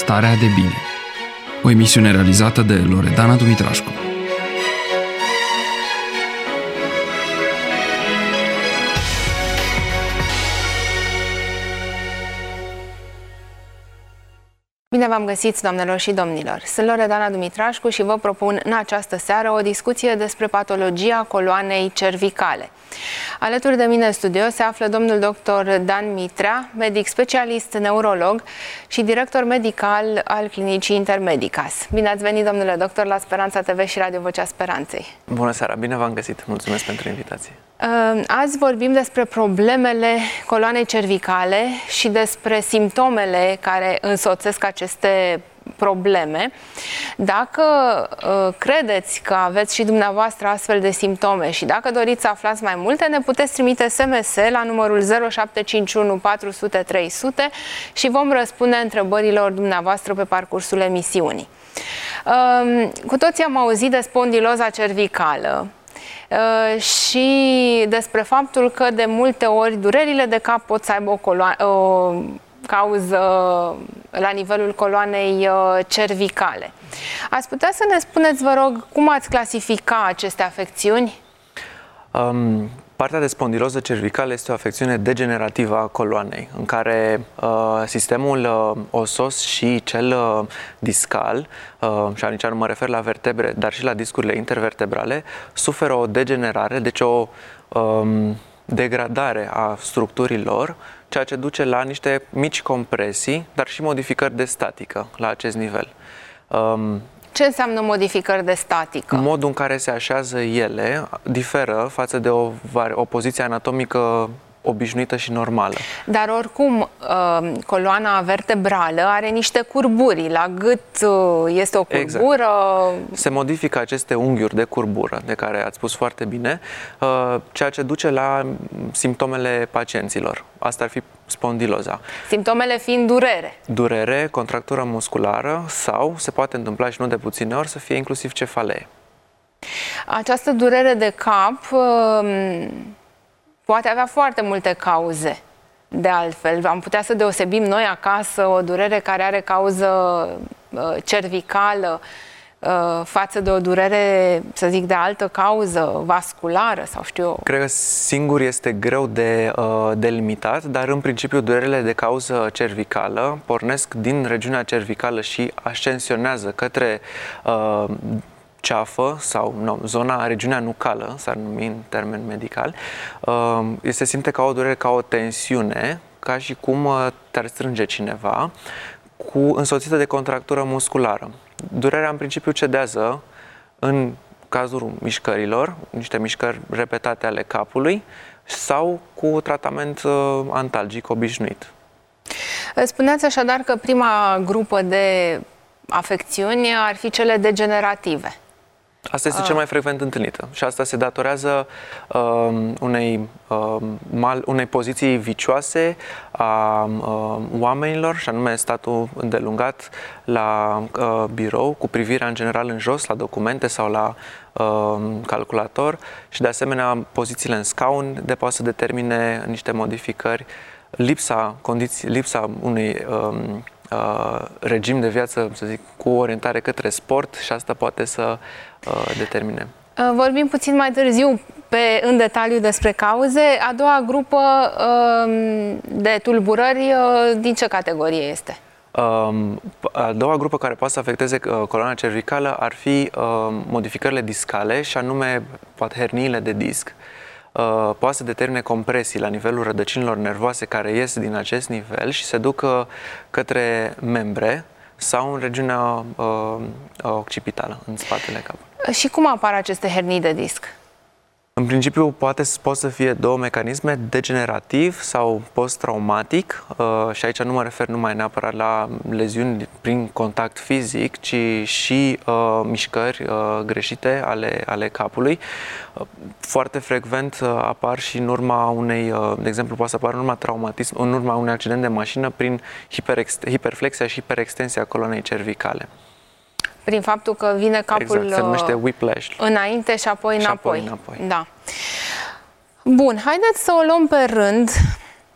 Starea de bine. O emisiune realizată de Loredana Dumitrașcu. Bine v-am găsit, doamnelor și domnilor! Sunt Loredana Dumitrașcu și vă propun în această seară o discuție despre patologia coloanei cervicale. Alături de mine în studio se află domnul dr. Dan Mitrea, medic specialist neurolog și director medical al clinicii Intermedicas. Bine ați venit, domnule doctor, la Speranța TV și Radio Vocea Speranței. Bună seara, bine v-am găsit. Mulțumesc pentru invitație. Azi vorbim despre problemele coloanei cervicale și despre simptomele care însoțesc aceste probleme. Dacă credeți că aveți și dumneavoastră astfel de simptome și dacă doriți să aflați mai multe, ne puteți trimite SMS la numărul 0751 400 300 și vom răspunde întrebărilor dumneavoastră pe parcursul emisiunii. Cu toții am auzit de spondiloza cervicală și despre faptul că de multe ori durerile de cap pot să aibă o cauză la nivelul coloanei cervicale. Ați putea să ne spuneți, vă rog, cum ați clasifica aceste afecțiuni? Partea de spondiloză cervicală este o afecțiune degenerativă a coloanei, în care sistemul osos și cel discal, și aici nu mă refer la vertebre, dar și la discurile intervertebrale, suferă o degenerare, deci o degradare a structurilor, ceea ce duce la niște mici compresii, dar și modificări de statică la acest nivel. Ce înseamnă modificări de statică? Modul în care se așează ele diferă față de o poziție anatomică obișnuită și normală. Dar oricum, coloana vertebrală are niște curburi. La gât este o curbură. Exact. Se modifică aceste unghiuri de curbură, de care ați spus foarte bine, ceea ce duce la simptomele pacienților. Asta ar fi spondiloza. Simptomele fiind durere. Durere, contractură musculară sau, se poate întâmpla și nu de puține ori, să fie inclusiv cefalee. Această durere de cap poate avea foarte multe cauze. De altfel, am putea să deosebim noi acasă o durere care are cauză cervicală față de o durere, să zic, de altă cauză, vasculară sau știu eu. Cred că singur este greu de delimitat, dar în principiu durerile de cauză cervicală pornesc din regiunea cervicală și ascensionează către ceafă sau regiunea nucală, s-ar numi în termen medical. Se simte ca o durere, ca o tensiune, ca și cum te-ar strânge cineva, însoțită de contractură musculară. Durerea în principiu cedează în cazul mișcărilor, niște mișcări repetate ale capului sau cu tratament antalgic obișnuit. Spuneați așadar că prima grupă de afecțiuni ar fi cele degenerative. Asta este cel mai frecvent întâlnită și asta se datorează unei poziții vicioase a oamenilor, și anume statul îndelungat la birou, cu privirea în general în jos, la documente sau la calculator, și de asemenea pozițiile în scaun poate să determine niște modificări, lipsa unui regim de viață, să zic, cu orientare către sport, și asta poate să determine. Vorbim puțin mai târziu în detaliu despre cauze. A doua grupă de tulburări, din ce categorie este? A doua grupă care poate să afecteze coloana cervicală ar fi modificările discale, și anume poate herniile de disc. Poate să determine compresii la nivelul rădăcinilor nervoase care ies din acest nivel și se duc către membre sau în regiunea occipitală, în spatele capului. Și cum apar aceste hernii de disc? În principiu pot să fie două mecanisme, degenerativ sau post-traumatic, și aici nu mă refer numai neapărat la leziuni prin contact fizic, ci și mișcări greșite ale capului. Foarte frecvent apar și în urma unei, de exemplu, poate să apară în urma traumatism, în urma unui accident de mașină, prin hiperflexia și hiperextensia coloanei cervicale. Prin faptul că vine capul, exact, se numește whiplash, înainte și apoi înapoi. Da. Bun, haideți să o luăm pe rând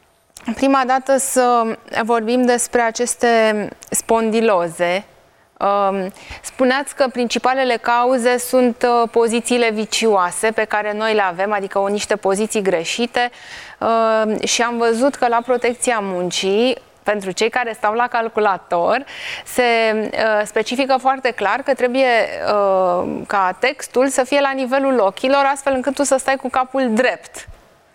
prima dată să vorbim despre aceste spondiloze. Spuneați că principalele cauze sunt pozițiile vicioase pe care noi le avem, adică niște poziții greșite, și am văzut că la Protecția Muncii, pentru cei care stau la calculator, se specifică foarte clar că trebuie ca textul să fie la nivelul ochilor, astfel încât tu să stai cu capul drept.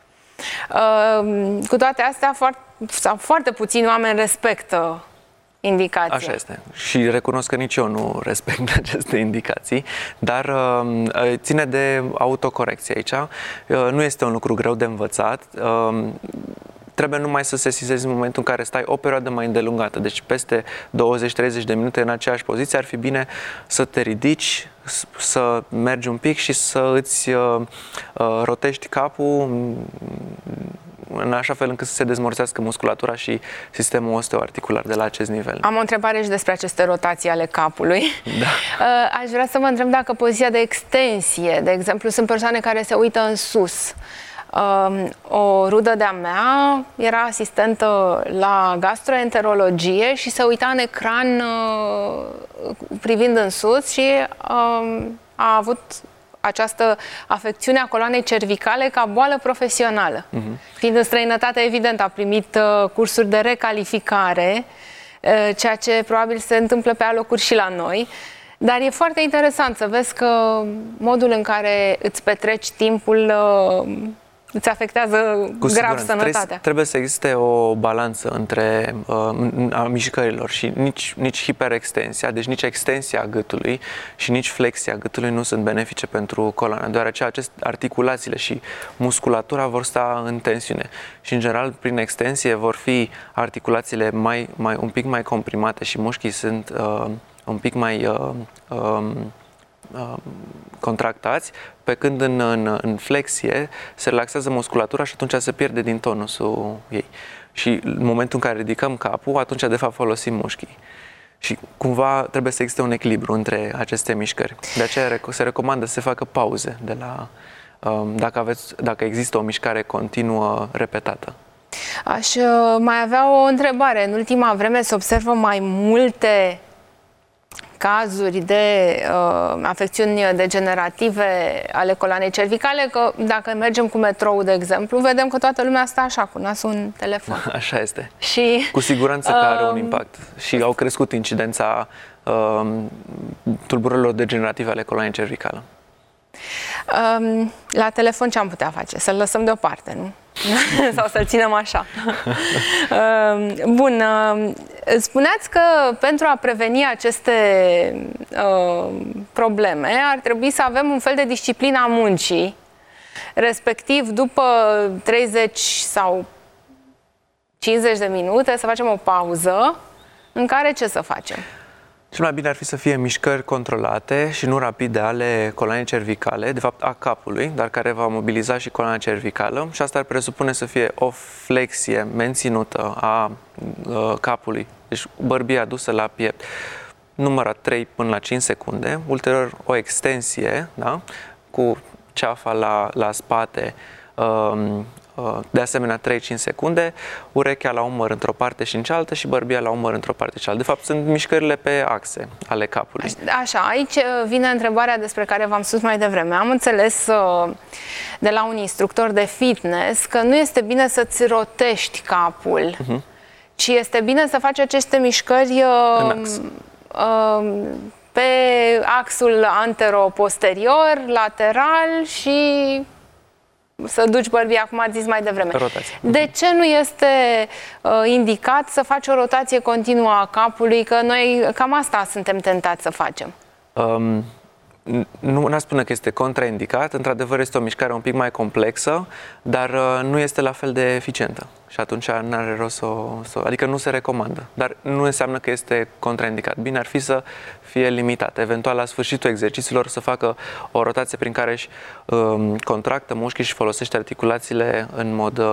Cu toate astea, foarte puțini oameni respectă indicația. Așa este. Și recunosc că nici eu nu respect aceste indicații, dar ține de autocorecție aici. Nu este un lucru greu de învățat. Trebuie numai să sesizezi în momentul în care stai o perioadă mai îndelungată, deci peste 20-30 de minute în aceeași poziție, ar fi bine să te ridici, să mergi un pic și să îți rotești capul în așa fel încât să se dezmorțească musculatura și sistemul osteoarticular de la acest nivel. Am o întrebare și despre aceste rotații ale capului. Da. Aș vrea să vă întreb dacă poziția de extensie, de exemplu, sunt persoane care se uită în sus. O rudă de-a mea era asistentă la gastroenterologie și se uita în ecran privind în sus și a avut această afecțiune a coloanei cervicale ca boală profesională. Fiind în străinătate, evident, a primit cursuri de recalificare, ceea ce probabil se întâmplă pe alocuri și la noi. Dar e foarte interesant să vezi că modul în care îți petreci timpul îți afectează grav sănătatea. Trebuie să existe o balanță între a mișcărilor și nici hiperextensia, deci nici extensia gâtului și nici flexia gâtului nu sunt benefice pentru coloană, deoarece articulațiile și musculatura vor sta în tensiune. Și în general, prin extensie vor fi articulațiile un pic mai comprimate și mușchii sunt un pic mai contractați, pe când în flexie se relaxează musculatura și atunci se pierde din tonusul ei. Și în momentul în care ridicăm capul, atunci de fapt folosim mușchii. Și cumva trebuie să existe un echilibru între aceste mișcări. De aceea se recomandă să se facă pauze de la, dacă există o mișcare continuă repetată. Aș mai avea o întrebare. În ultima vreme se observă mai multe cazuri de afecțiuni degenerative ale coloanei cervicale, că dacă mergem cu metrou, de exemplu, vedem că toată lumea stă așa, cu nasul în telefon. Așa este. Și cu siguranță că are un impact. Și au crescut incidența tulburărilor degenerative ale coloanei cervicale. La telefon ce am putea face? Să-l lăsăm deoparte, nu? Sau să-l ținem așa. Bun. Spuneați că pentru a preveni aceste probleme ar trebui să avem un fel de disciplină a muncii, respectiv după 30 sau 50 de minute să facem o pauză în care ce să facem? Cel mai bine ar fi să fie mișcări controlate și nu rapide ale coloanei cervicale, de fapt a capului, dar care va mobiliza și coloana cervicală, și asta ar presupune să fie o flexie menținută a capului, deci bărbia adusă la piept, numărat 3 până la 5 secunde, ulterior o extensie, da? Cu ceafa la spate, de asemenea 3-5 secunde, urechea la umăr într-o parte și în cealaltă și bărbia la umăr într-o parte și cealaltă. De fapt, sunt mișcările pe axe ale capului. Așa, aici vine întrebarea despre care v-am spus mai devreme. Am înțeles de la un instructor de fitness că nu este bine să-ți rotești capul, ci este bine să faci aceste mișcări pe axul antero-posterior, lateral și să duci bărbia, cum ați zis mai devreme. Rotație. De ce nu este indicat să faci o rotație continuă a capului? Că noi cam asta suntem tentați să facem. Nu aș spune că este contraindicat, într-adevăr este o mișcare un pic mai complexă, dar nu este la fel de eficientă și atunci nu are rost adică nu se recomandă, dar nu înseamnă că este contraindicat. Bine ar fi să fie limitat, eventual la sfârșitul exercițiilor să facă o rotație prin care își contractă mușchii și folosește articulațiile în mod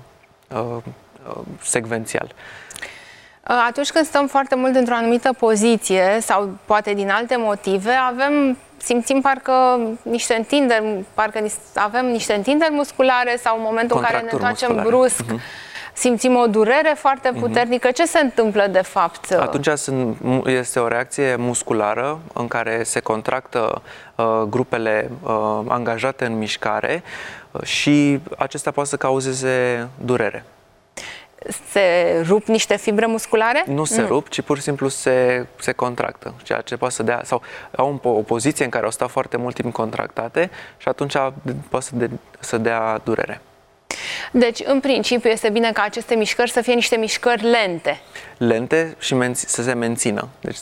secvențial. Atunci când stăm foarte mult într-o anumită poziție sau poate din alte motive, simțim parcă niște întinderi, avem niște întinderi musculare sau în momentul în care ne întoarcem brusc, simțim o durere foarte puternică. Ce se întâmplă de fapt? Atunci este o reacție musculară în care se contractă grupele angajate în mișcare și acestea poate să cauzeze durere. Se rup niște fibre musculare? Nu se rup, ci pur și simplu se contractă, ceea ce poate să dea, sau au o poziție în care au stat foarte mult timp contractate și atunci poate să dea durere. Deci, în principiu, este bine ca aceste mișcări să fie niște mișcări lente. Lente și să se mențină. Deci...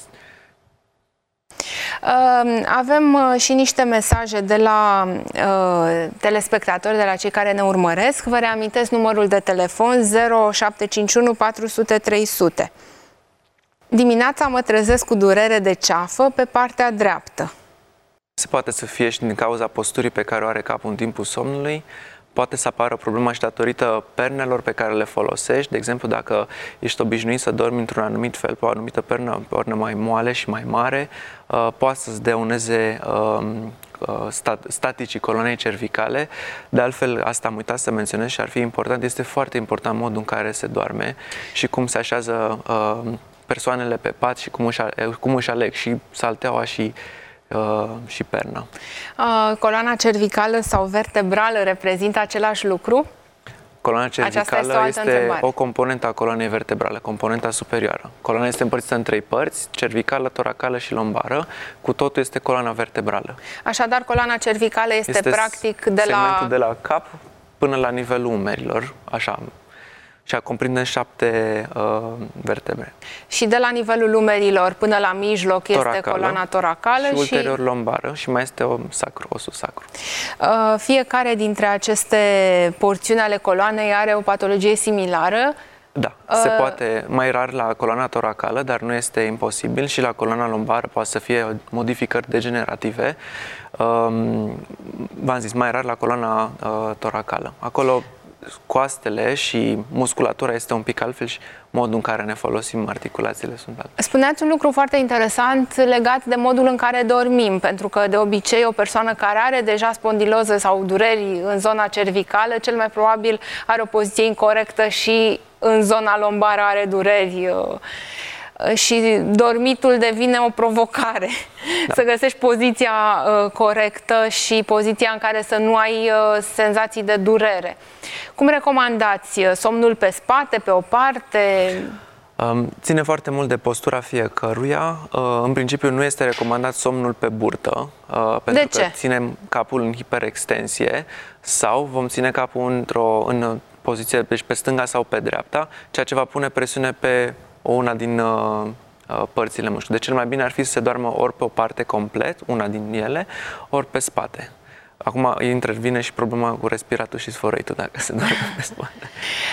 Avem și niște mesaje de la telespectatori, de la cei care ne urmăresc. Vă reamintesc numărul de telefon 0751 400 300. Dimineața mă trezesc cu durere de ceafă pe partea dreaptă. Se poate să fie și din cauza posturii pe care o are capul în timpul somnului. Poate să apară problema și datorită pernelor pe care le folosești. De exemplu, dacă ești obișnuit să dormi într-un anumit fel, pe o anumită pernă mai moale și mai mare, poate să-ți deuneze staticii coloanei cervicale. De altfel, asta am uitat să menționez și ar fi important, este foarte important modul în care se doarme și cum se așează persoanele pe pat și cum își aleg și salteaua și perna. Coloana cervicală sau vertebrală reprezintă același lucru? Coloana cervicală este o componentă a coloanei vertebrale, componenta superioară. Coloana este împărțită în 3 părți, cervicală, toracală și lombară. Cu totul este coloana vertebrală. Așadar, coloana cervicală este practic segmentul de la cap până la nivelul umerilor, așa. Și comprinde 7 vertebre. Și de la nivelul umerilor până la mijloc este coloana toracală și ulterior lombară și mai este osul sacru. Fiecare dintre aceste porțiuni ale coloanei are o patologie similară? Da, se poate mai rar la coloana toracală, dar nu este imposibil, și la coloana lombară poate să fie modificări degenerative. V-am zis, mai rar la coloana toracală. Acolo coastele și musculatura este un pic altfel și modul în care ne folosim articulațiile sunt altfel. Spuneați un lucru foarte interesant legat de modul în care dormim, pentru că de obicei o persoană care are deja spondiloză sau dureri în zona cervicală, cel mai probabil are o poziție incorectă și în zona lombară are dureri și dormitul devine o provocare. Da. Să găsești poziția corectă și poziția în care să nu ai senzații de durere. Cum recomandați? Somnul pe spate, pe o parte? Ține foarte mult de postura fiecăruia. În principiu nu este recomandat somnul pe burtă, pentru că ținem capul în hiperextensie sau vom ține capul în poziție, deci pe stânga sau pe dreapta, ceea ce va pune presiune pe una din părțile mușchiului. Deci cel mai bine ar fi să se doarmă ori pe o parte complet, una din ele, ori pe spate. Acum intervine și problema cu respiratul și sfărăitul, dacă se doarme pe spate.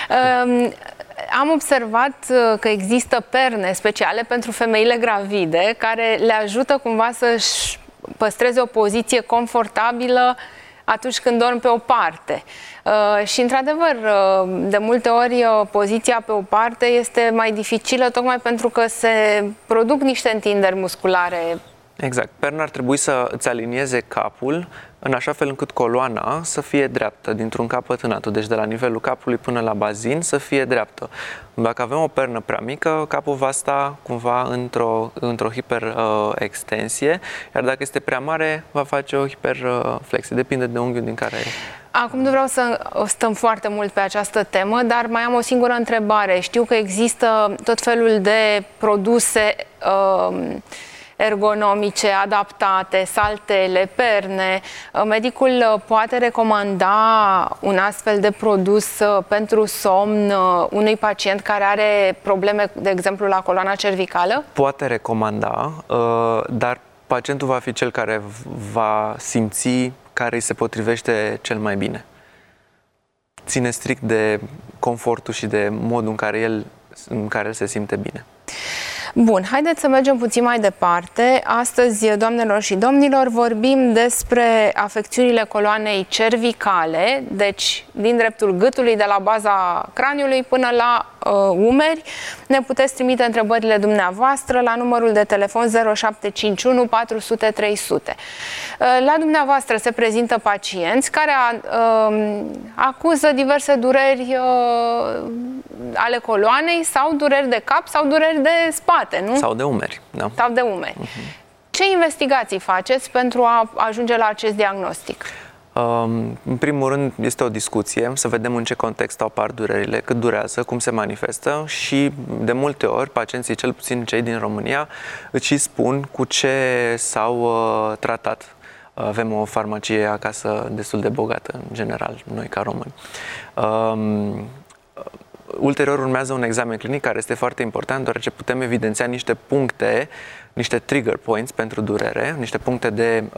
Am observat că există perne speciale pentru femeile gravide care le ajută cumva să-și păstreze o poziție confortabilă atunci când dorm pe o parte. Și, într-adevăr, de multe ori poziția pe o parte este mai dificilă tocmai pentru că se produc niște întinderi musculare. Exact. Perna ar trebui să îți alinieze capul în așa fel încât coloana să fie dreaptă dintr-un capăt în altul, deci de la nivelul capului până la bazin să fie dreaptă. Dacă avem o pernă prea mică, capul va sta cumva într-o hiperextensie, iar dacă este prea mare, va face o hiperflexie. Depinde de unghiul din care... Acum nu vreau să stăm foarte mult pe această temă, dar mai am o singură întrebare. Știu că există tot felul de produse ergonomice, adaptate, saltele, perne. Medicul poate recomanda un astfel de produs pentru somn unui pacient care are probleme, de exemplu, la coloana cervicală? Poate recomanda, dar pacientul va fi cel care va simți care îi se potrivește cel mai bine. Ține strict de confortul și de modul în care el se simte bine. Bun, haideți să mergem puțin mai departe. Astăzi, doamnelor și domnilor, vorbim despre afecțiunile coloanei cervicale, deci din dreptul gâtului, de la baza craniului până la umeri. Ne puteți trimite întrebările dumneavoastră la numărul de telefon 0751 400 300. La dumneavoastră se prezintă pacienți care acuză diverse dureri ale coloanei sau dureri de cap sau dureri de spate, nu? Sau de umeri, da. Sau de umeri. Ce investigații faceți pentru a ajunge la acest diagnostic? În primul rând este o discuție, să vedem în ce context apar durerile, cât durează, cum se manifestă și de multe ori pacienții, cel puțin cei din România, îți și spun cu ce s-au tratat. Avem o farmacie acasă destul de bogată, în general, noi ca români. Ulterior urmează un examen clinic care este foarte important, deoarece putem evidenția niște puncte, niște trigger points pentru durere, niște puncte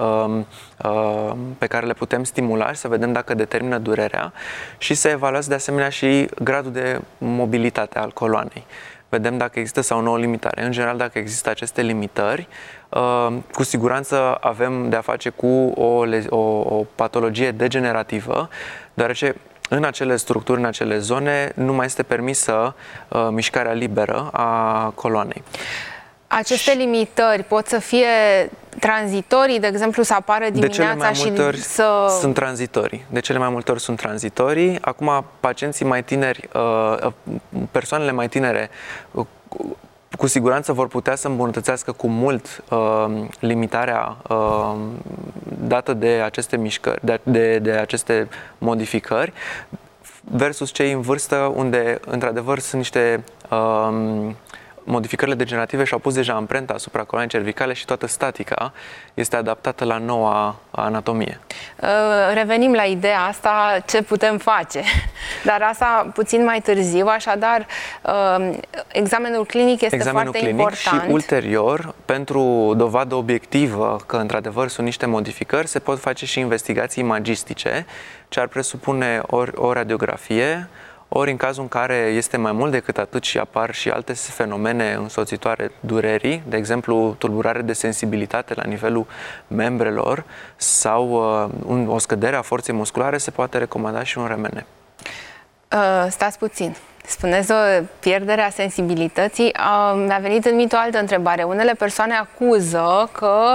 pe care le putem stimula și să vedem dacă determină durerea și să evaluați de asemenea și gradul de mobilitate al coloanei. Vedem dacă există sau nu o limitare. În general, dacă există aceste limitări, cu siguranță avem de a face cu o patologie degenerativă, deoarece în acele structuri, în acele zone, nu mai este permisă mișcarea liberă a coloanei. Aceste limitări pot să fie tranzitorii, de exemplu, să apară dimineața și să... Sunt tranzitorii. De cele mai multe ori sunt tranzitorii. Acum, pacienții mai tineri, persoanele mai tinere, cu siguranță vor putea să îmbunătățească cu mult limitarea dată de aceste mișcări, de aceste modificări, versus cei în vârstă, unde, într-adevăr, sunt niște modificările degenerative și-au pus deja amprenta asupra coloanei cervicale și toată statica este adaptată la noua anatomie. Revenim la ideea asta, ce putem face, dar asta puțin mai târziu, așadar examenul clinic este foarte important. Și ulterior, pentru dovadă obiectivă că într-adevăr sunt niște modificări, se pot face și investigații imagistice, ce ar presupune ori o radiografie, ori în cazul în care este mai mult decât atât și apar și alte fenomene însoțitoare durerii, de exemplu tulburare de sensibilitate la nivelul membrelor sau o scădere a forței musculare, se poate recomanda și un RMN. Stați puțin. Spuneți o pierdere a sensibilității. Mi-a venit în minte o altă întrebare. Unele persoane acuză că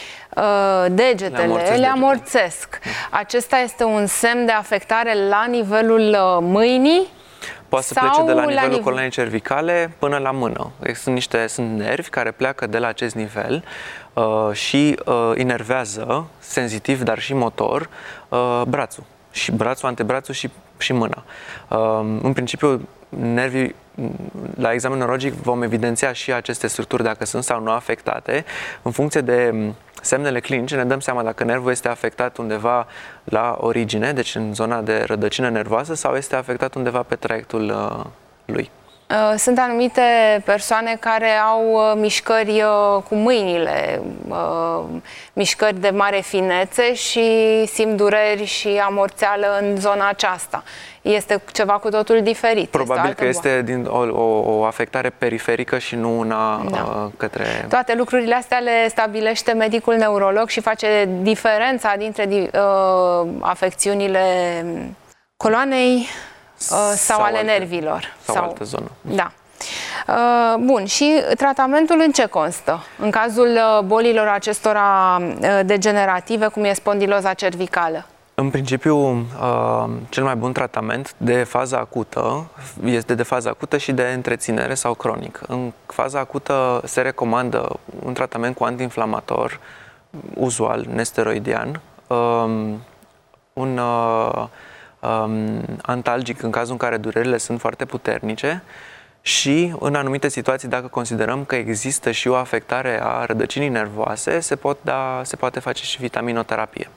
degetele le amorțesc. Acesta este un semn de afectare la nivelul mâinii? Poate să plece de la nivelul coloanei cervicale până la mână. Sunt nervi care pleacă de la acest nivel și inervează, senzitiv, dar și motor, brațul. Și brațul, antebrațul și mâna. În principiu, nervii, la examen neurologic vom evidenția și aceste structuri dacă sunt sau nu afectate. În funcție de semnele clinice ne dăm seama dacă nervul este afectat undeva la origine, deci în zona de rădăcină nervoasă, sau este afectat undeva pe traiectul lui. Sunt anumite persoane care au mișcări cu mâinile, mișcări de mare finețe și simt dureri și amorțeală în zona aceasta. Este ceva cu totul diferit. Probabil că este o afectare periferică și nu una către... Toate lucrurile astea le stabilește medicul neurolog și face diferența dintre afecțiunile coloanei sau ale nervilor. Sau altă zonă. Da. Bun, și tratamentul în ce constă? În cazul bolilor acestora degenerative, cum e spondiloza cervicală? În principiu, cel mai bun tratament de fază acută este de fază acută și de întreținere sau cronic. În faza acută se recomandă un tratament cu antiinflamator, uzual, nesteroidian, un antalgic în cazul în care durerile sunt foarte puternice și în anumite situații, dacă considerăm că există și o afectare a rădăcinii nervoase, se poate face și vitaminoterapie.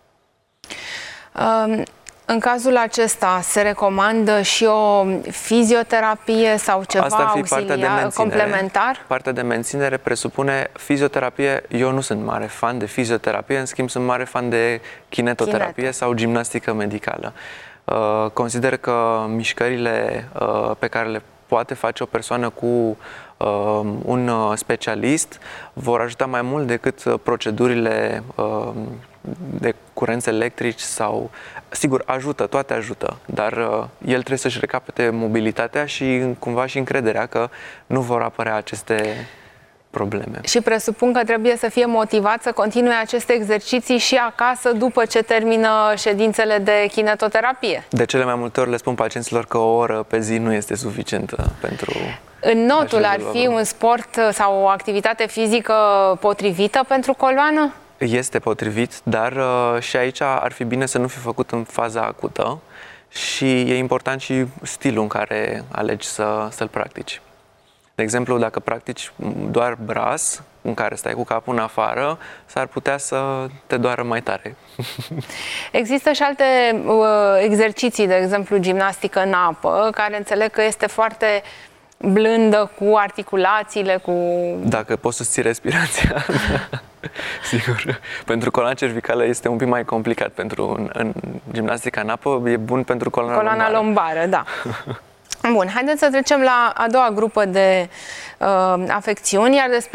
În cazul acesta se recomandă și o fizioterapie sau ceva auxiliar, complementar? Partea de menținere presupune fizioterapie. Eu nu sunt mare fan de fizioterapie, în schimb sunt mare fan de kinetoterapie sau gimnastică medicală. Consider că mișcările pe care le poate face o persoană cu un specialist vor ajuta mai mult decât procedurile de curenți electrici sau... Sigur, ajută, toate ajută, dar el trebuie să-și recapete mobilitatea și cumva și încrederea că nu vor apărea aceste probleme. Și presupun că trebuie să fie motivat să continue aceste exerciții și acasă după ce termină ședințele de kinetoterapie. De cele mai multe ori le spun pacienților că o oră pe zi nu este suficientă pentru... În notul ar fi un sport sau o activitate fizică potrivită pentru coloană? Este potrivit, dar și aici ar fi bine să nu fi făcut în faza acută și e important și stilul în care alegi să-l practici. De exemplu, dacă practici doar bras, în care stai cu capul în afară, s-ar putea să te doară mai tare. Există și alte exerciții, de exemplu gimnastică în apă, care înțeleg că este foarte blândă cu articulațiile, cu... Dacă poți să-ți respirația, sigur. Pentru coloana cervicală este un pic mai complicat. În gimnastica în apă e bun pentru coloana lombară, da. Bun, haideți să trecem la a doua grupă de afecțiuni, iar despre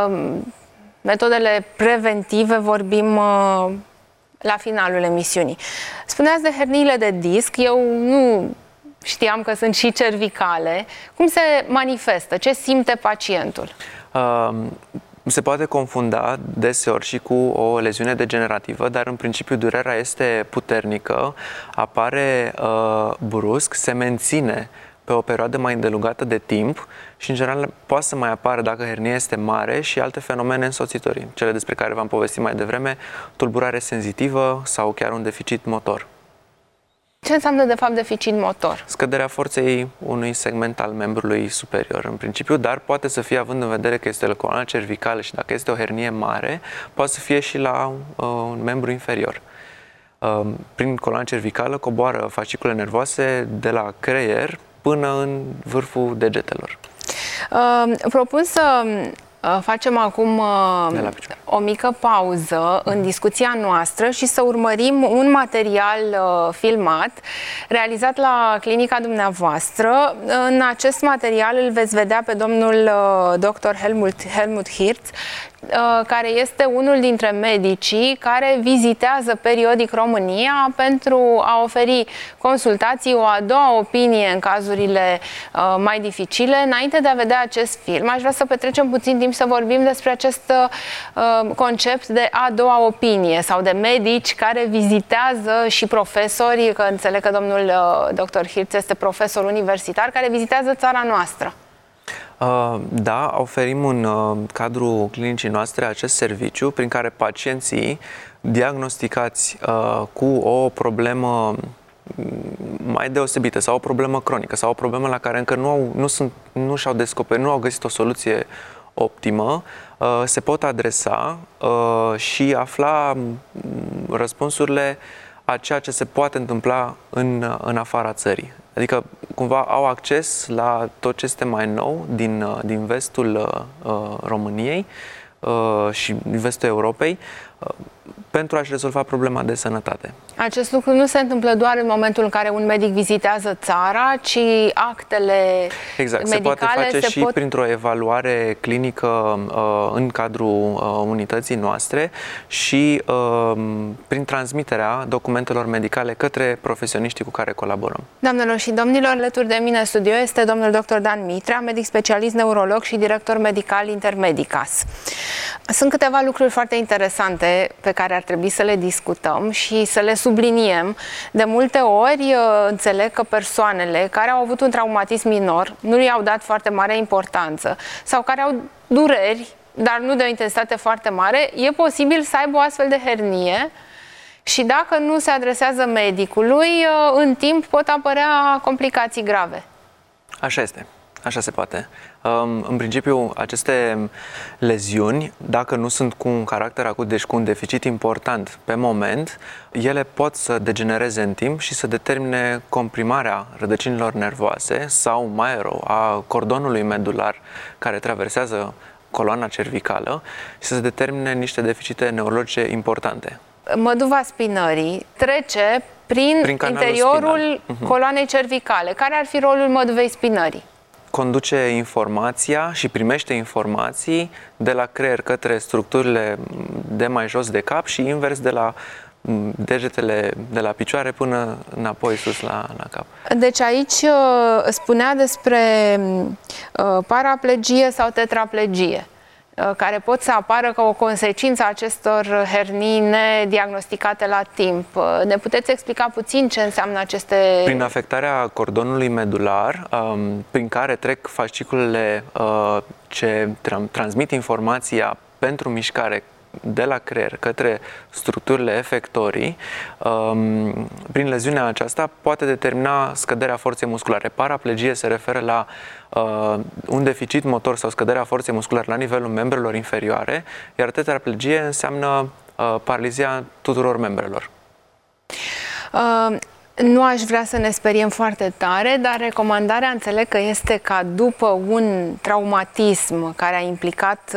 metodele preventive vorbim la finalul emisiunii. Spuneați de herniile de disc, eu nu știam că sunt și cervicale. Cum se manifestă? Ce simte pacientul? Se poate confunda deseori și cu o leziune degenerativă, dar în principiu durerea este puternică, apare brusc, se menține pe o perioadă mai îndelungată de timp și, în general, poate să mai apară, dacă hernia este mare, și alte fenomene însoțitorii, cele despre care v-am povestit mai devreme, tulburare senzitivă sau chiar un deficit motor. Ce înseamnă, de fapt, deficit motor? Scăderea forței unui segment al membrului superior, în principiu, dar poate să fie, având în vedere că este la coloana cervicală și dacă este o hernie mare, poate să fie și la un membru inferior. Prin coloana cervicală coboară fascicule nervoase de la creier până în vârful degetelor. Propun să facem acum o mică pauză în discuția noastră și să urmărim un material filmat realizat la clinica dumneavoastră. În acest material îl veți vedea pe domnul dr. Helmut Hirz, care este unul dintre medicii care vizitează periodic România pentru a oferi consultații, o a doua opinie în cazurile mai dificile. Înainte de a vedea acest film, aș vrea să petrecem puțin timp să vorbim despre acest concept de a doua opinie sau de medici care vizitează și profesori, că înțeleg că domnul dr. Hirz este profesor universitar, care vizitează țara noastră. Da, oferim în cadrul clinicii noastre acest serviciu prin care pacienții diagnosticați cu o problemă mai deosebită sau o problemă cronică sau o problemă la care încă nu și-au descoperit, nu au găsit o soluție optimă, se pot adresa și afla răspunsurile a ceea ce se poate întâmpla în afara țării. Adică, cumva, au acces la tot ce este mai nou din vestul României și din vestul Europei pentru a-și rezolva problema de sănătate. Acest lucru nu se întâmplă doar în momentul în care un medic vizitează țara, ci actele medicale se poate face și printr-o evaluare clinică în cadrul unității noastre și prin transmiterea documentelor medicale către profesioniștii cu care colaborăm. Doamnelor și domnilor, alături de mine în studio este domnul dr. Dan Mitra, medic specialist neurolog și director medical Intermedicas. Sunt câteva lucruri foarte interesante pe care ar trebui să le discutăm și să le subliniem. De multe ori înțeleg că persoanele care au avut un traumatism minor nu i-au dat foarte mare importanță sau care au dureri, dar nu de o intensitate foarte mare, e posibil să aibă o astfel de hernie și dacă nu se adresează medicului, în timp pot apărea complicații grave. Așa este. Așa se poate. În principiu, aceste leziuni, dacă nu sunt cu un caracter acut, deci cu un deficit important pe moment, ele pot să degenereze în timp și să determine comprimarea rădăcinilor nervoase sau, mai rău, a cordonului medular care traversează coloana cervicală și să se determine niște deficite neurologice importante. Măduva spinării trece prin interiorul coloanei cervicale. Care ar fi rolul măduvei spinării? Conduce informația și primește informații de la creier către structurile de mai jos de cap și invers de la degetele de la picioare până înapoi sus la cap. Deci aici spunea despre paraplegie sau tetraplegie. care pot să apară ca o consecință a acestor hernii nediagnosticate la timp. Ne puteți explica puțin ce înseamnă aceste... Prin afectarea cordonului medular, prin care trec fasciculele ce transmit informația pentru mișcare de la creier către structurile efectorii, prin leziunea aceasta poate determina scăderea forței musculare. Paraplegie se referă la un deficit motor sau scăderea forței musculare la nivelul membrelor inferioare, iar tetraplegie înseamnă paralizia tuturor membrelor. Nu aș vrea să ne speriem foarte tare, dar recomandarea înțeleg că este ca după un traumatism care a implicat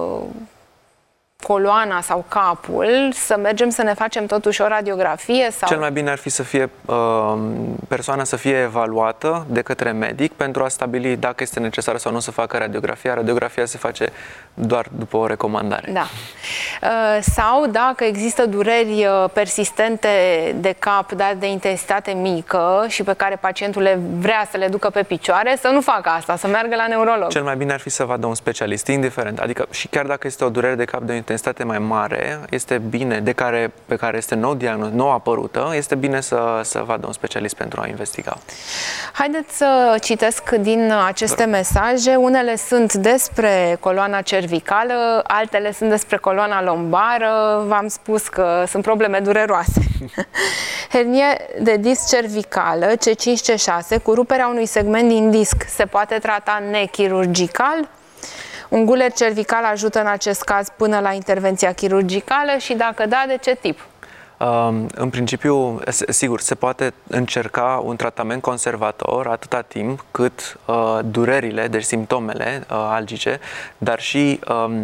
coloana sau capul, să mergem să ne facem totuși o radiografie? Sau... Cel mai bine ar fi să fie persoana să fie evaluată de către medic pentru a stabili dacă este necesar sau nu să facă radiografia. Radiografia se face doar după o recomandare. Da. Sau dacă există dureri persistente de cap, dar de intensitate mică și pe care pacientul le vrea să le ducă pe picioare, să nu facă asta, să meargă la neurolog. Cel mai bine ar fi să vadă un specialist, indiferent. Adică și chiar dacă este o durere de cap de o intensitate mai mare, este bine, pe care este nou apărută, este bine să vadă un specialist pentru a investiga. Haideți să citesc din aceste mesaje. Unele sunt despre coloana cervicală, altele sunt despre coloana lombară. V-am spus că sunt probleme dureroase. Hernie de disc cervicală, C5, C6, cu ruperea unui segment din disc, se poate trata nechirurgical? Un guler cervical ajută în acest caz până la intervenția chirurgicală și dacă da, de ce tip? În principiu, sigur, se poate încerca un tratament conservator atâta timp cât durerile, deci simptomele algice, dar și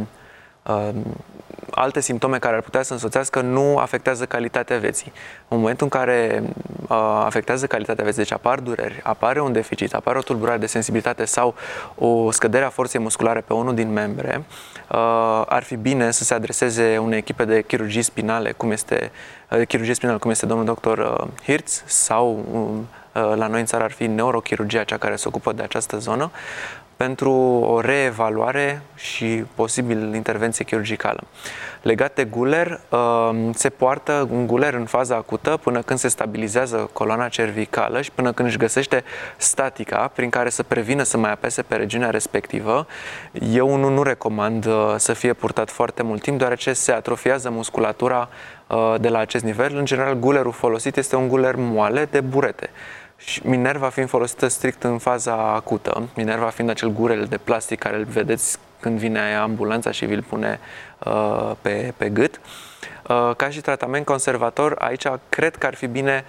alte simptome care ar putea să însoțească nu afectează calitatea vieții. În momentul în care afectează calitatea vieții, deci apar dureri, apare un deficit, apare o tulburare de sensibilitate sau o scădere a forței musculare pe unul din membre, ar fi bine să se adreseze unei echipe de chirurgie spinală, cum este domnul doctor Hirtz, sau la noi în țară ar fi neurochirurgia cea care se ocupă de această zonă, pentru o reevaluare și posibil intervenție chirurgicală. Legat de guler, se poartă un guler în faza acută până când se stabilizează coloana cervicală și până când își găsește statica prin care să prevină să mai apese pe regiunea respectivă. Eu nu recomand să fie purtat foarte mult timp, deoarece se atrofiază musculatura de la acest nivel. În general, gulerul folosit este un guler moale de burete. Și Minerva fiind folosită strict în faza acută, Minerva fiind acel gurel de plastic care îl vedeți când vine ambulanța și vi-l pune pe gât. Ca și tratament conservator, aici cred că ar fi bine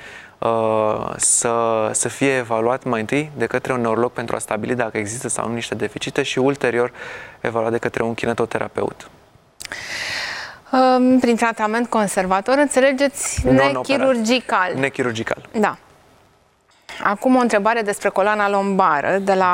să fie evaluat mai întâi de către un neurolog pentru a stabili dacă există sau nu niște deficite și ulterior evaluat de către un kinetoterapeut. Prin tratament conservator înțelegeți nechirurgical. Nechirurgical. Da. Acum o întrebare despre coloana lombară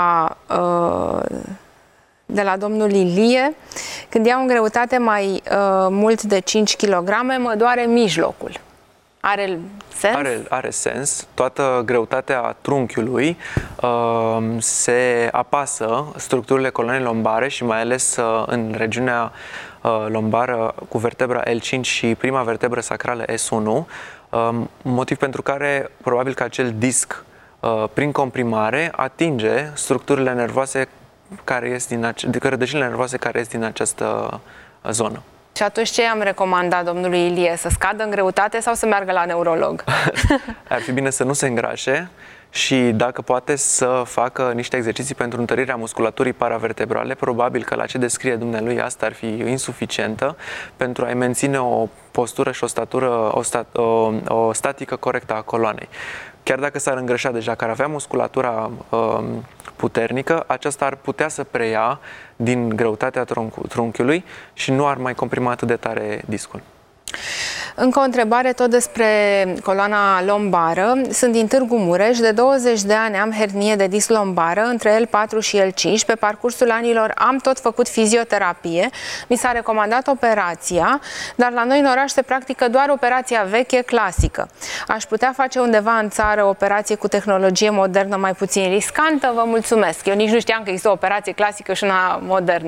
de la domnul Ilie. Când iau în greutate mai mult de 5 kg, mă doare mijlocul. Are sens? Are sens. Toată greutatea trunchiului se apasă structurile coloanei lombare și mai ales în regiunea lombară cu vertebra L5 și prima vertebră sacrală S1, motiv pentru care probabil că acel disc prin comprimare atinge structurile nervoase care ies rădăcinile nervoase care ies din această zonă. Și atunci ce am recomandat domnului Ilie? Să scadă în greutate sau să meargă la neurolog? Ar fi bine să nu se îngrașe și dacă poate să facă niște exerciții pentru întărirea musculaturii paravertebrale. Probabil că la ce descrie dumnealui asta ar fi insuficientă pentru a-i menține o postură și o statică corectă a coloanei. Chiar dacă s-ar îngrășa deja, care avea musculatura puternică, aceasta ar putea să preia din greutatea trunchiului și nu ar mai comprima atât de tare discul. Încă o întrebare tot despre coloana lombară. Sunt din Târgu Mureș, de 20 de ani am hernie de disc lombară între L4 și L5. Pe parcursul anilor am tot făcut fizioterapie. Mi s-a recomandat operația, dar la noi în oraș se practică doar operația veche, clasică. Aș putea face undeva în țară o operație cu tehnologie modernă mai puțin riscantă? Vă mulțumesc. Eu nici nu știam că există o operație clasică și una modernă.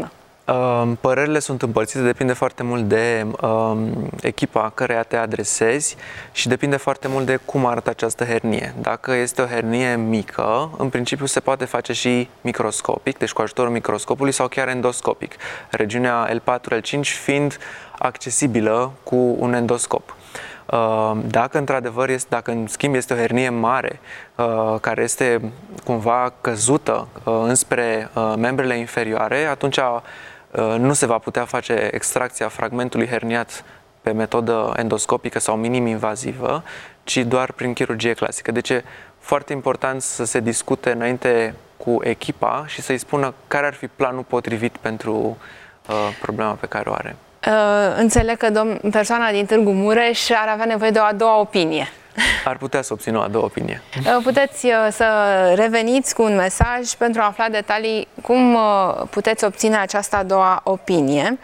Părerile sunt împărțite, depinde foarte mult de echipa căreia te adresezi și depinde foarte mult de cum arată această hernie. Dacă este o hernie mică, în principiu se poate face și microscopic, deci cu ajutorul microscopului sau chiar endoscopic, regiunea L4-L5 fiind accesibilă cu un endoscop. Dacă într-adevăr dacă în schimb este o hernie mare care este cumva căzută înspre membrele inferioare, atunci nu se va putea face extracția fragmentului herniat pe metodă endoscopică sau minim-invazivă, ci doar prin chirurgie clasică. Deci e foarte important să se discute înainte cu echipa și să-i spună care ar fi planul potrivit pentru problema pe care o are. Înțeleg că persoana din Târgu Mureș ar avea nevoie de o a doua opinie. Ar putea să obțină o a doua opinie. Puteți să reveniți cu un mesaj pentru a afla detalii cum puteți obține această a doua opinie.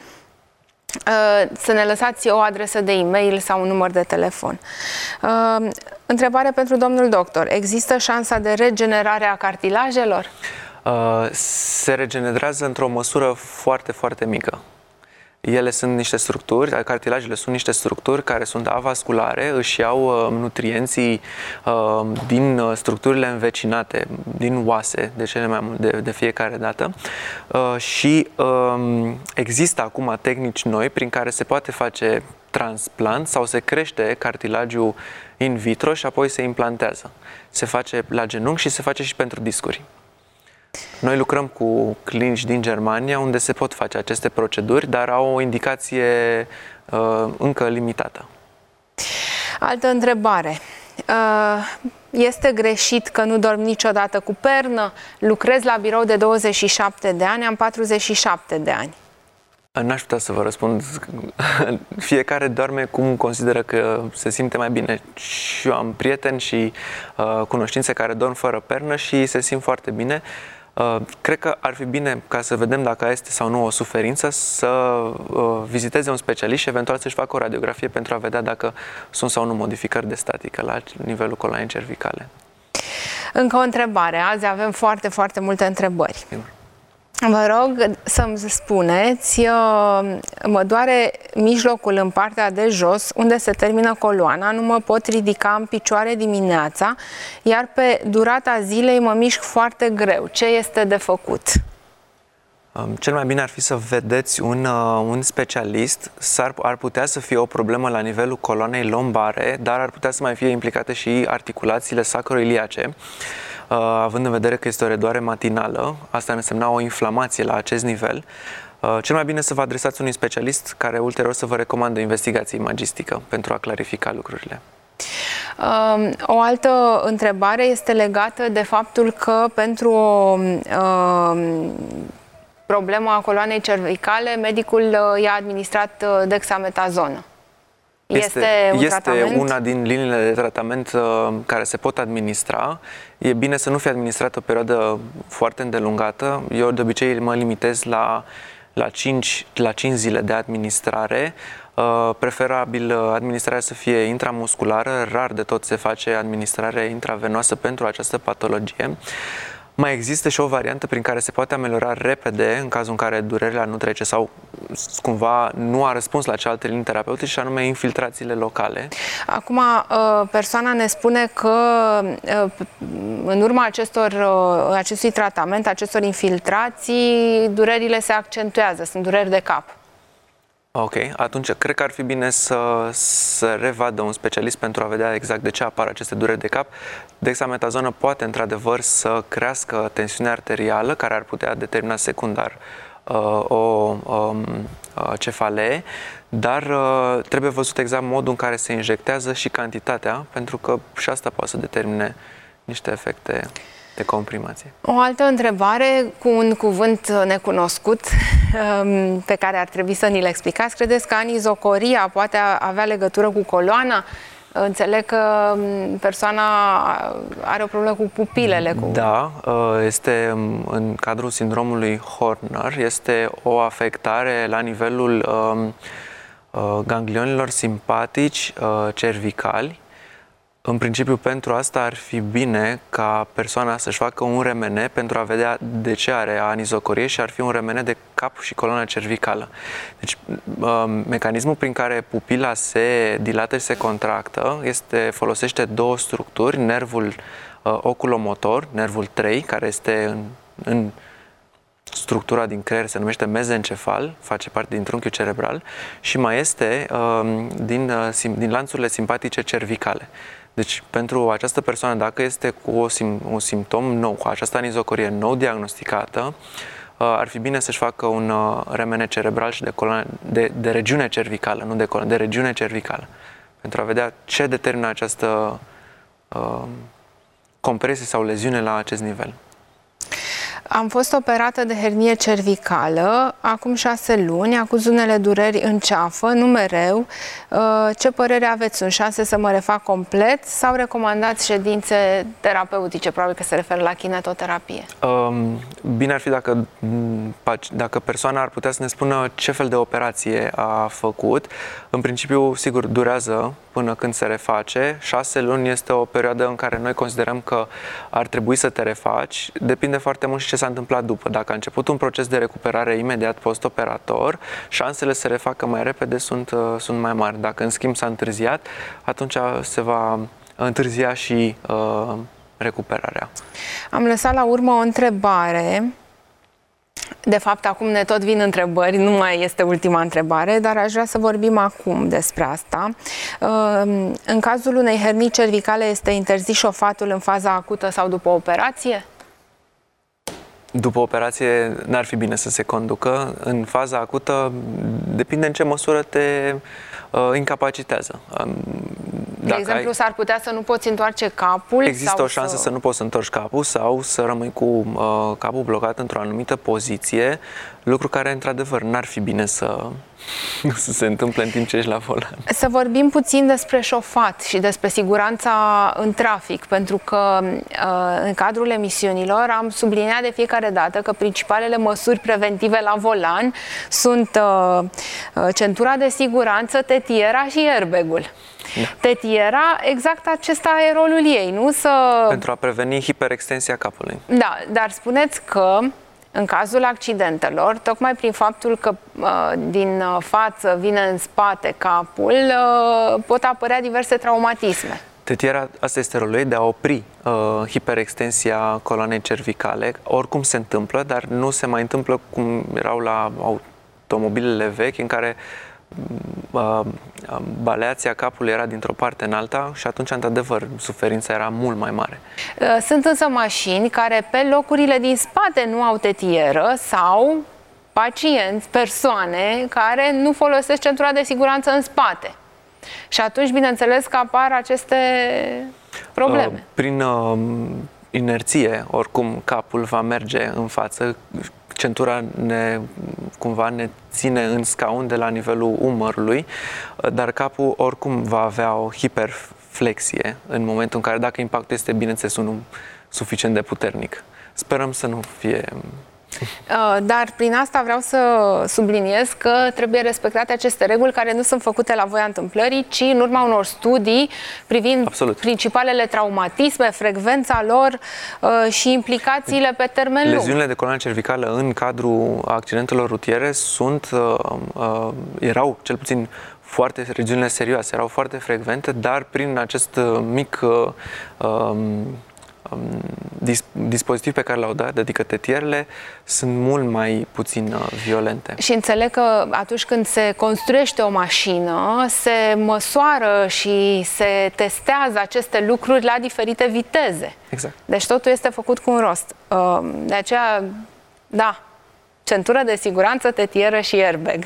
Să ne lăsați o adresă de e-mail sau un număr de telefon. Întrebare pentru domnul doctor. Există șansa de regenerare a cartilajelor? Se regenerează într-o măsură foarte, foarte mică. Ele sunt niște structuri, cartilajele sunt niște structuri care sunt avasculare, își iau nutrienții din structurile învecinate, din oase, de cele mai multe, de fiecare dată. Și există acum tehnici noi prin care se poate face transplant sau se crește cartilagiul in vitro și apoi se implantează. Se face la genunchi și se face și pentru discuri. Noi lucrăm cu clinici din Germania unde se pot face aceste proceduri, dar au o indicație încă limitată. Altă întrebare. Este greșit că nu dorm niciodată cu pernă? Lucrez la birou de 27 de ani, am 47 de ani. N-aș putea să vă răspund. Fiecare doarme cum consideră că se simte mai bine. Și eu am prieteni și cunoștințe care dorm fără pernă și se simt foarte bine. Cred că ar fi bine, ca să vedem dacă este sau nu o suferință, să viziteze un specialist și eventual să-și facă o radiografie pentru a vedea dacă sunt sau nu modificări de statică la nivelul coloanei cervicale. Încă o întrebare. Azi avem foarte, foarte multe întrebări. Vă rog să-mi spuneți, mă doare mijlocul în partea de jos, unde se termină coloana, nu mă pot ridica în picioare dimineața, iar pe durata zilei mă mișc foarte greu. Ce este de făcut? Cel mai bine ar fi să vedeți un specialist. Ar putea să fie o problemă la nivelul coloanei lombare, dar ar putea să mai fie implicate și articulațiile sacroiliace. Având în vedere că este o redoare matinală, asta ar însemna o inflamație la acest nivel. Cel mai bine să vă adresați unui specialist care ulterior să vă recomandă investigație imagistică pentru a clarifica lucrurile. O altă întrebare este legată de faptul că pentru o problemă a coloanei cervicale, medicul i-a administrat dexametazonă. Este una din liniile de tratament care se pot administra. E bine să nu fie administrată o perioadă foarte îndelungată. Eu de obicei mă limitez la 5 zile de administrare. Preferabil administrarea să fie intramusculară, rar de tot se face administrare intravenoasă pentru această patologie. Mai există și o variantă prin care se poate ameliora repede în cazul în care durerea nu trece sau cumva nu a răspuns la cealaltă linii terapeutice, și anume infiltrațiile locale. Acum, persoana ne spune că în urma acestui tratament, acestor infiltrații, durerile se accentuează, sunt dureri de cap. Ok, atunci cred că ar fi bine să revadă un specialist pentru a vedea exact de ce apar aceste dureri de cap. Dexametazonă poate într-adevăr să crească tensiunea arterială, care ar putea determina secundar o cefalee, dar trebuie văzut exact modul în care se injectează și cantitatea, pentru că și asta poate să determine niște efecte de comprimație. O altă întrebare cu un cuvânt necunoscut pe care ar trebui să ni-l explicați. Credeți că anizocoria poate avea legătură cu coloana? Înțeleg că persoana are o problemă cu pupilele. Da, este în cadrul sindromului Horner, este o afectare la nivelul ganglionilor simpatici cervicali, În principiu, pentru asta ar fi bine ca persoana să-și facă un RMN pentru a vedea de ce are anizocorie și ar fi un RMN de cap și coloană cervicală. Deci, mecanismul prin care pupila se dilată și se contractă folosește două structuri, nervul oculomotor, nervul 3, care este în structura din creier, se numește mezencefal, face parte din trunchiul cerebral, și mai este din lanțurile simpatice cervicale. Deci, pentru această persoană, dacă este cu un simptom nou, cu această anizocorie nou diagnosticată, ar fi bine să-și facă un RMN cerebral și de regiune cervicală, nu de coloană, de regiune cervicală, pentru a vedea ce determină această compresie sau leziune la acest nivel. Am fost operată de hernie cervicală acum 6 luni, acuz unele dureri în ceafă, nu mereu. Ce părere aveți? Sunt șanse să mă refac complet sau recomandați ședințe terapeutice? Probabil că se referă la kinetoterapie. Bine ar fi dacă persoana ar putea să ne spună ce fel de operație a făcut. În principiu, sigur, durează până când se reface. 6 luni este o perioadă în care noi considerăm că ar trebui să te refaci. Depinde foarte mult și ce s-a întâmplat după. Dacă a început un proces de recuperare imediat post-operator, șansele să se refacă mai repede sunt mai mari. Dacă, în schimb, s-a întârziat, atunci se va întârzia și recuperarea. Am lăsat la urmă o întrebare. De fapt, acum ne tot vin întrebări, nu mai este ultima întrebare, dar aș vrea să vorbim acum despre asta. În cazul unei hernii cervicale este interzis șofatul în faza acută sau după operație? După operație n-ar fi bine să se conducă. În faza acută depinde în ce măsură te incapacitează. De exemplu, s-ar putea să nu poți întoarce capul? Există o șansă să nu poți să întorci capul sau să rămâi cu capul blocat într-o anumită poziție, lucru care, într-adevăr, n-ar fi bine să se întâmple în timp ce ești la volan. Să vorbim puțin despre șofat și despre siguranța în trafic, pentru că în cadrul emisiunilor am subliniat de fiecare dată că principalele măsuri preventive la volan sunt centura de siguranță, tetiera și airbag-ul. Da. Tetiera, exact acesta e rolul ei, nu? Pentru a preveni hiperextensia capului. Da, dar spuneți că în cazul accidentelor, tocmai prin faptul că din față vine în spate capul, pot apărea diverse traumatisme. Tetiera, asta este rolul ei, de a opri hiperextensia coloanei cervicale. Oricum se întâmplă, dar nu se mai întâmplă cum erau la automobilele vechi, în care baleația capului era dintr-o parte în alta și atunci, într-adevăr, suferința era mult mai mare. Sunt însă mașini care pe locurile din spate nu au tetieră sau pacienți, persoane care nu folosesc centura de siguranță în spate. Și atunci, bineînțeles, că apar aceste probleme. Prin inerție, oricum, capul va merge în față. Centura cumva ne ține în scaun de la nivelul umărului, dar capul oricum va avea o hiperflexie în momentul în care, dacă impactul este, bineînțeles, unul suficient de puternic. Sperăm să nu fie... Dar prin asta vreau să subliniez că trebuie respectate aceste reguli care nu sunt făcute la voia întâmplării, ci în urma unor studii privind principalele traumatisme, frecvența lor și implicațiile pe termen lung. Leziunile de coloană cervicală în cadrul accidentelor rutiere erau cel puțin regiunile serioase, erau foarte frecvente, dar prin acest mic dispozitiv pe care l-au dat, adică tetierele, sunt mult mai puțin violente. Și înțeleg că atunci când se construiește o mașină, se măsoară și se testează aceste lucruri la diferite viteze. Exact. Deci totul este făcut cu un rost. De aceea, da, centură de siguranță, tetieră și airbag.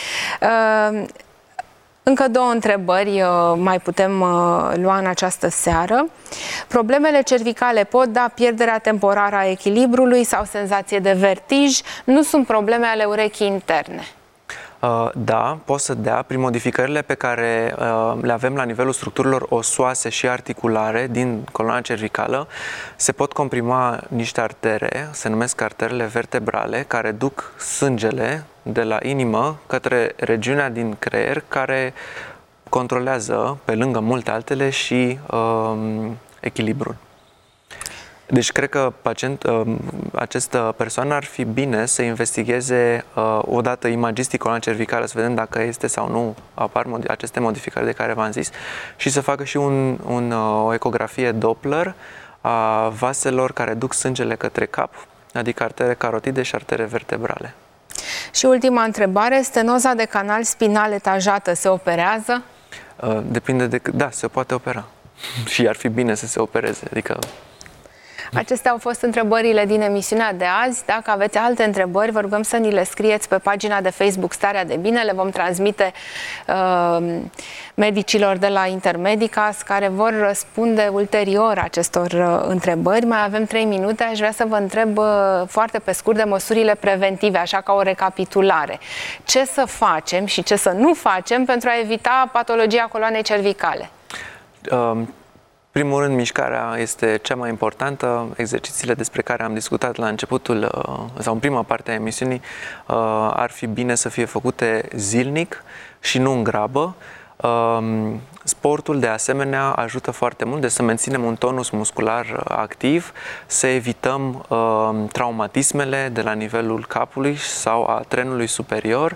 Încă 2 întrebări mai putem lua în această seară. Problemele cervicale pot da pierderea temporară a echilibrului sau senzație de vertij? Nu sunt probleme ale urechii interne. Da, pot să dea prin modificările pe care le avem la nivelul structurilor osoase și articulare din coloana cervicală. Se pot comprima niște artere, se numesc arterele vertebrale, care duc sângele de la inimă către regiunea din creier care controlează, pe lângă multe altele, și echilibrul. Deci cred că această persoană ar fi bine să investigheze odată imagistic coloana cervicală, să vedem dacă este sau nu apar aceste modificări de care v-am zis, și să facă și o ecografie Doppler a vaselor care duc sângele către cap, adică artere carotide și artere vertebrale. Și ultima întrebare, stenoza de canal spinal etajată se operează? Depinde de... Da, se poate opera. Și ar fi bine să se opereze, adică... Acestea au fost întrebările din emisiunea de azi. Dacă aveți alte întrebări, vă rugăm să ni le scrieți pe pagina de Facebook Starea de Bine. Le vom transmite medicilor de la Intermedicas, care vor răspunde ulterior acestor întrebări. Mai avem 3 minute. Aș vrea să vă întreb foarte pe scurt de măsurile preventive, așa ca o recapitulare. Ce să facem și ce să nu facem pentru a evita patologia coloanei cervicale? Primul rând, mișcarea este cea mai importantă. Exercițiile despre care am discutat la începutul sau în prima parte a emisiunii ar fi bine să fie făcute zilnic și nu în grabă. Sportul, de asemenea, ajută foarte mult, să menținem un tonus muscular activ, să evităm traumatismele de la nivelul capului sau a trenului superior.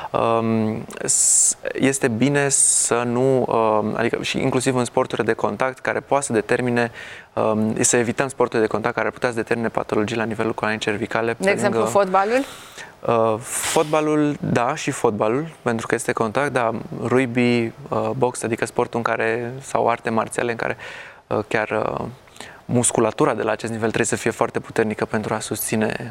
Este bine să nu, adică și inclusiv în sporturile de contact care poate să determine, să evităm sporturile de contact care ar putea să determine patologii la nivelul coloanei cervicale. De exemplu, fotbalul? Fotbalul, da, și fotbalul, pentru că este contact, dar rugby, box, adică sportul în care, sau arte marțiale în care chiar musculatura de la acest nivel trebuie să fie foarte puternică pentru a susține.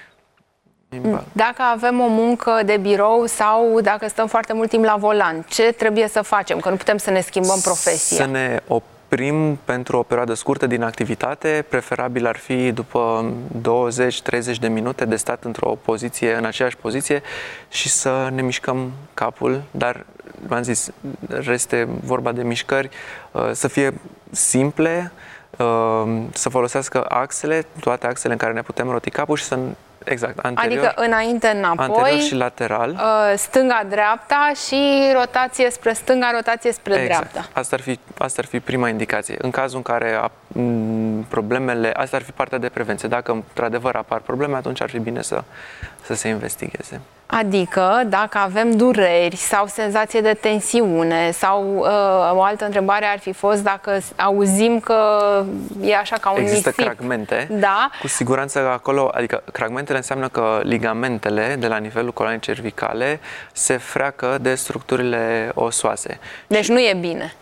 Dacă avem o muncă de birou sau dacă stăm foarte mult timp la volan, ce trebuie să facem? Că nu putem să ne schimbăm profesia. Să ne oprim pentru o perioadă scurtă din activitate, preferabil ar fi după 20-30 de minute de stat într-o poziție, în aceeași poziție, și să ne mișcăm capul, dar, v-am zis, este vorba de mișcări să fie simple, să folosească axele, toate axele în care ne putem roti capul și să... Exact, anterior, adică înainte, înapoi, anterior și lateral, stânga-dreapta și rotație spre stânga, rotație spre dreapta. Asta ar fi prima indicație. În cazul în care problemele, asta ar fi partea de prevenție. Dacă într-adevăr apar probleme, atunci ar fi bine să se investigheze. Adică, dacă avem dureri sau senzație de tensiune sau o altă întrebare ar fi fost dacă auzim că e așa ca un Există nisip. cragmente, da? Cu siguranță acolo, adică cragmentele înseamnă că ligamentele de la nivelul coloanei cervicale se freacă de structurile osoase. Deci nu e bine.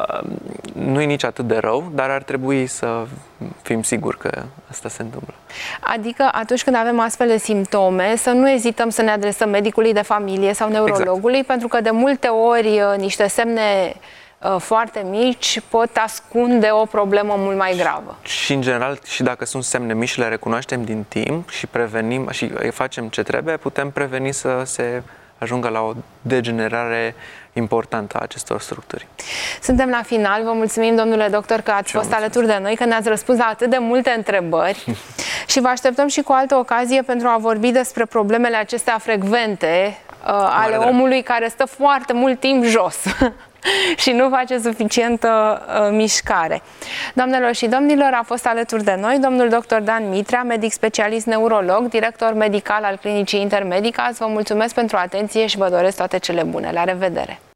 Nu e nici atât de rău, dar ar trebui să fim siguri că asta se întâmplă. Adică atunci când avem astfel de simptome, să nu ezităm să ne adresăm medicului de familie sau neurologului, exact. Pentru că de multe ori niște semne foarte mici pot ascunde o problemă mult mai gravă. Și în general, și dacă sunt semne mici, le recunoaștem din timp și prevenim și facem ce trebuie, putem preveni să se ajungă la o degenerare importantă a acestor structuri. Suntem la final. Vă mulțumim, domnule doctor, că ați fost alături de noi, că ne-ați răspuns la atât de multe întrebări și vă așteptăm și cu altă ocazie pentru a vorbi despre problemele acestea frecvente ale omului care stă foarte mult timp jos și nu face suficientă mișcare. Doamnelor și domnilor, a fost alături de noi domnul dr. Dan Mitrea, medic specialist neurolog, director medical al Clinicii Intermedicas. Vă mulțumesc pentru atenție și vă doresc toate cele bune. La revedere!